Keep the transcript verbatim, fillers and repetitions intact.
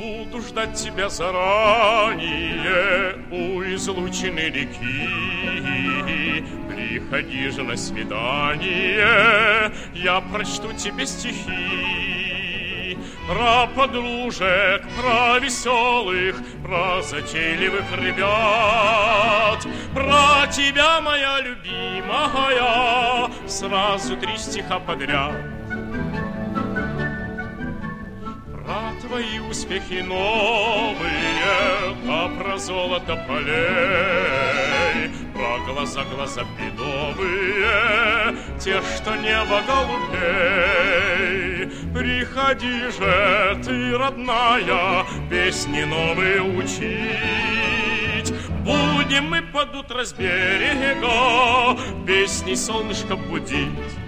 Буду ждать тебя заранее у излученной реки. Приходи же на свидание, я прочту тебе стихи. Про подружек, про веселых, про затейливых ребят. Про тебя, моя любимая, сразу три стиха подряд. Про твои успехи новые, а про золото полей, про глаза, глаза бедовые, те, что небо голубей. Приходи же ты, родная, песни новые учить. Будем мы под утро с берега песней солнышко будить.